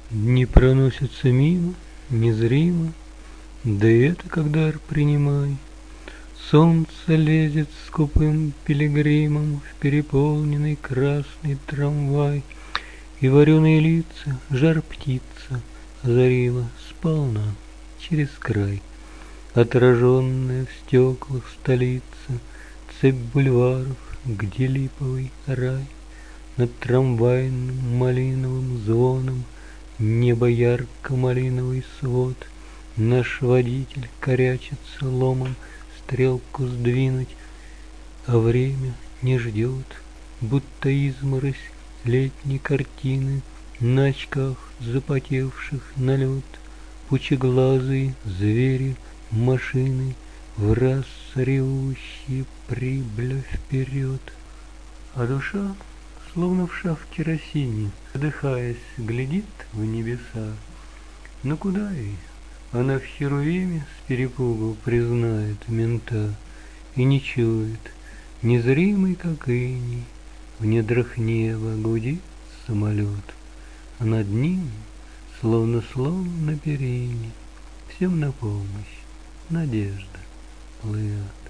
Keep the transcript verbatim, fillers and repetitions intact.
Дни проносятся мимо, незримо, да и это как дар принимай. Солнце лезет скупым пилигримом в переполненный красный трамвай, и вареные лица, жар птица озарила сполна через край. Отраженная в стеклах столица, цепь бульваров, где липовый рай. Над трамвайным малиновым звоном небо ярко-малиновый свод. Наш водитель корячится ломом стрелку сдвинуть, а время не ждет, будто изморозь летней картины на очках запотевших на лед. Пучеглазые звери машины враз ревущие прибыли вперед. А душа, словно в шаф керосине, задыхаясь, глядит в небеса. Но куда ей? Она в Херувиме с перепугу признает мента и не чует, незримый как иней, в недрах неба гудит самолет, а над ним, словно слон на перине, всем на помощь надежда плывет.